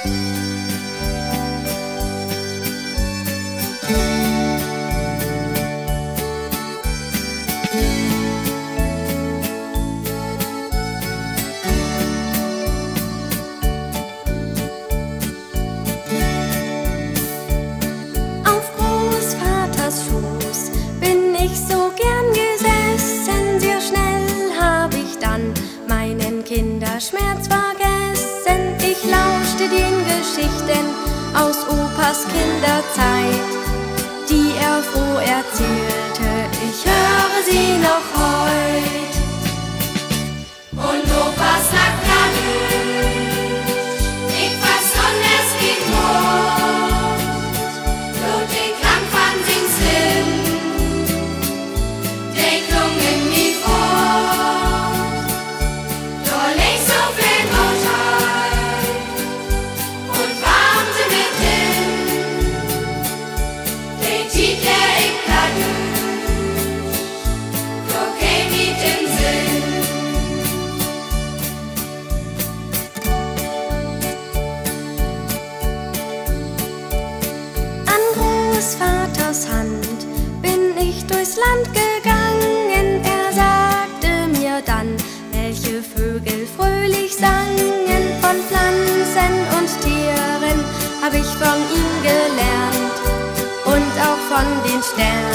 Kinderschmerz vergessen. Ich lauschte den Geschichten aus Opas Kinderzeit, die er froh erzählte. Ich höre sie noch heut. Und Opas sagt ja nicht, ich verstund es wie tot. Ludwig Lang van Sing, der klungen nie fort. Da liegt so viel Gottheit und warmte mit hin. Der Tiet, der ich hatte, da käm nicht in Sinn. An Großvaters Hand bin ich durchs Land gegangen. Er sagte mir dann, welche Vögel fröhlich sangen. Von Pflanzen und Tieren hab ich von ihm gelernt und auch von den Sternen.